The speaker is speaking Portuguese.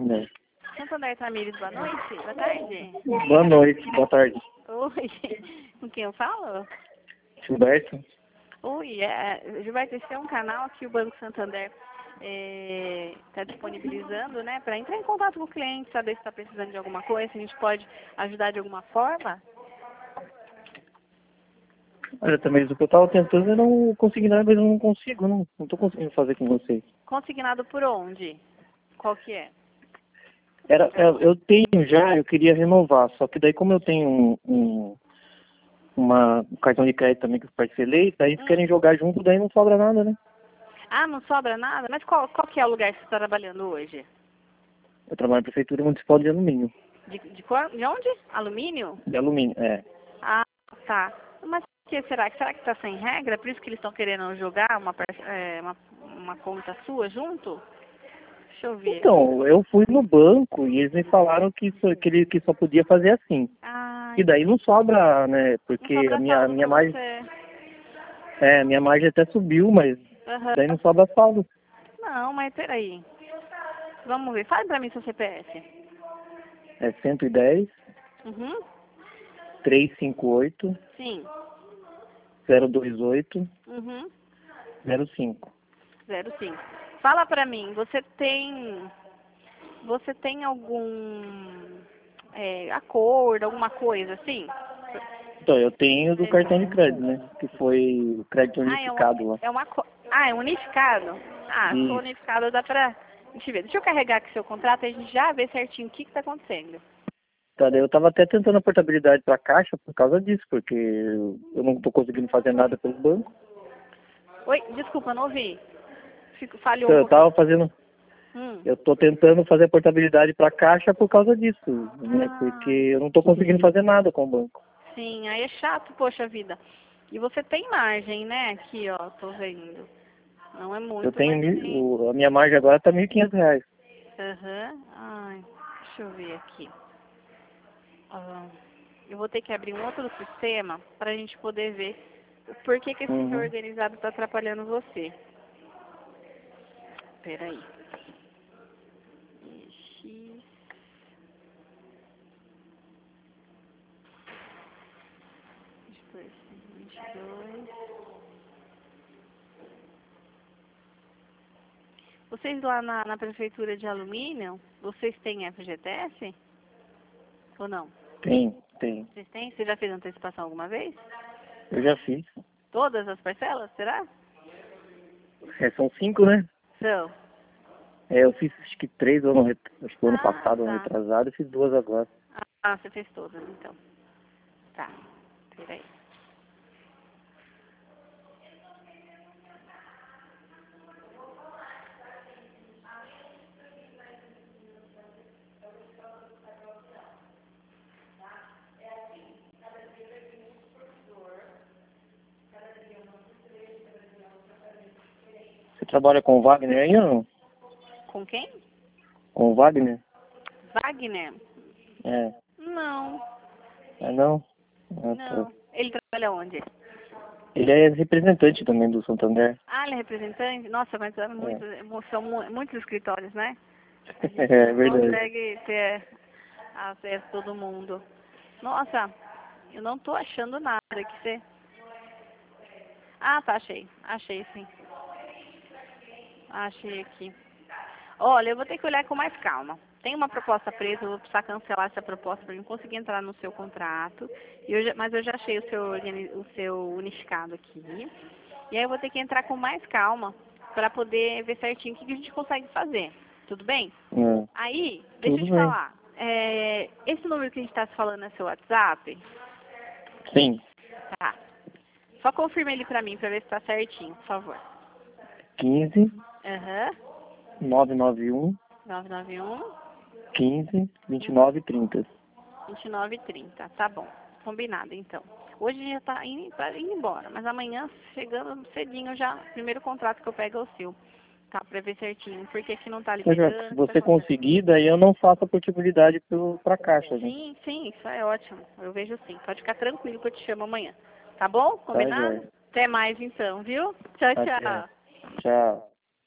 Santander. Santander Tamires, boa noite, boa tarde. Boa noite, boa tarde. Oi, com quem eu falo? Gilberto? Oi, Gilberto, esse é um canal que o Banco Santander está disponibilizando, né, para entrar em contato com o cliente, saber se está precisando de alguma coisa, se a gente pode ajudar de alguma forma. Olha, também o que eu tava tentando eu não consegui nada, mas eu não consigo, não tô conseguindo fazer com vocês. Consignado por onde? Qual que é? Eu tenho já, eu queria renovar, só que daí como eu tenho um cartão de crédito também que eu parcelei, daí eles querem jogar junto, daí não sobra nada, né? Ah, não sobra nada? Mas qual que é o lugar que você está trabalhando hoje? Eu trabalho na Prefeitura Municipal de Alumínio. De onde? Alumínio? De alumínio, é. Ah, tá. Mas será que está sem regra? Por isso que eles estão querendo jogar uma conta sua junto? Deixa eu ver. Então, eu fui no banco e eles me falaram que só podia fazer assim. Ah, E daí não sobra, né? Porque não sobra saldo minha pra margem. você. Minha margem até subiu, mas Aham. daí não sobra saldo. Não, mas peraí. Vamos ver. Fale pra mim seu CPF. É 110 Uhum. 358 Sim. 028 Uhum. 05. 05. Fala pra mim, você tem algum acordo, alguma coisa assim? Então, eu tenho do cartão de crédito, né? Que foi o crédito unificado lá. É unificado? Ah, se for Isso. unificado dá pra... Deixa eu ver. Deixa eu carregar aqui seu contrato e a gente já vê certinho o que tá acontecendo. Tá, daí eu tava até tentando a portabilidade pra Caixa por causa disso, porque eu não tô conseguindo fazer nada pelo banco. Oi, desculpa, não ouvi. Falhou Então, um eu pouquinho. tava fazendo. Eu tô tentando fazer a portabilidade pra Caixa por causa disso, né? Porque eu não tô conseguindo fazer nada com o banco. Sim, aí é chato, poxa vida. E você tem margem, né? Aqui, ó, tô vendo. Não é muito, Eu tenho mas tem. a minha margem agora tá R$ 1.500. Aham. Ai, deixa eu ver aqui. Eu vou ter que abrir um outro sistema para a gente poder ver o porquê que esse seu organizado está atrapalhando você. Peraí. X. Depois, 22. Vocês lá na prefeitura de Alumínio, vocês têm FGTS? Ou não? Tem. Vocês têm? Você já fez antecipação alguma vez? Eu já fiz. Todas as parcelas, será? São 5, né? São. Eu fiz acho que 3 acho que ano passado, ano Tá. retrasado, e fiz 2 agora. Ah, você fez todas, então. Tá. Peraí. Você trabalha com o Wagner aí ou não? Com quem? Com o Wagner? Wagner? É. Não. Não? Ah, tá. Não. Ele trabalha onde? Ele é representante também do Santander. Ah, ele é representante? Nossa, mas são muitos escritórios, né? A gente É não verdade. consegue ter acesso a todo mundo. Nossa, eu não tô achando nada que você... Ah, tá, achei. Achei, sim. Achei aqui. Olha, eu vou ter que olhar com mais calma. Tem uma proposta presa, eu vou precisar cancelar essa proposta para eu conseguir entrar no seu contrato. Mas eu já achei o seu unificado aqui. E aí eu vou ter que entrar com mais calma para poder ver certinho o que a gente consegue fazer. Tudo bem? Aí, deixa eu Tudo te bem. falar. Esse número que a gente está se falando é seu WhatsApp? Sim. Tá. Só confirma ele para mim, para ver se está certinho, por favor. 15 Aham. 991 991 15 29 30. 29h30. Tá bom. Combinado, então. Hoje a gente já tá indo embora, mas amanhã, chegando cedinho, já, o primeiro contrato que eu pego é o seu. Tá, pra ver certinho. Por que que não tá Se liberando? O que tá você acontecendo? conseguir, daí eu não faço a portabilidade pra Caixa, né? Sim, sim, isso é ótimo. Eu vejo sim. Pode ficar tranquilo que eu te chamo amanhã. Tá bom? Tá, Combinado? joia. Até mais então, viu? Tchau, Até. tchau. Tchau.